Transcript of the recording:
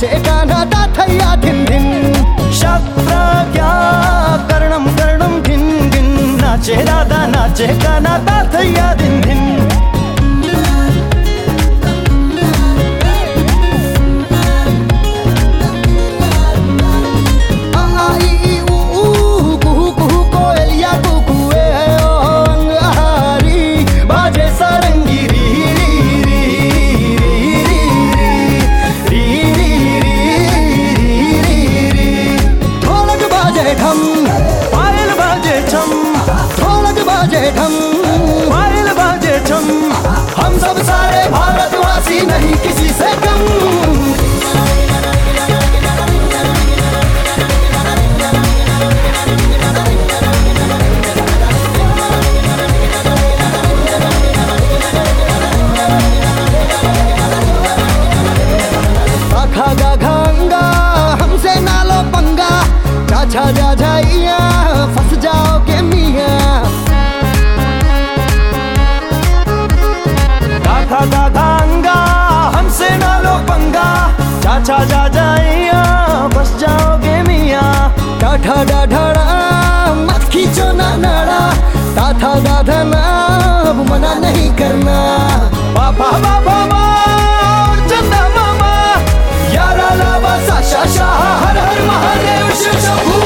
नाचे गाना दाथैया धिन धिन शप्रज्ञा कर्णम कर्णम धिन धिन नाचे राधा नाचे गाना दाथैया धिन धिन पायल बाजे छम ढोलक बाजे ढम पायल बाजे छम हम सब सारे भारतवासी नहीं किसी से कम आखा गाघा अंगा हमसे ना लो पंगा चाचा जा जाइया फंस जाओगे मियाँ गाथा गाथा अंगा हमसे ना लो पंगा चाचा जा जाइया बस जाओगे मियाँ डाढ़ा डाढ़ा मत खींचो ना नाड़ा दाथा दाधा ना अब मना नहीं करना बाबा बाबा और चंदा मामा यारा लावा साशा शाह हर हर महादेव शिव शंभू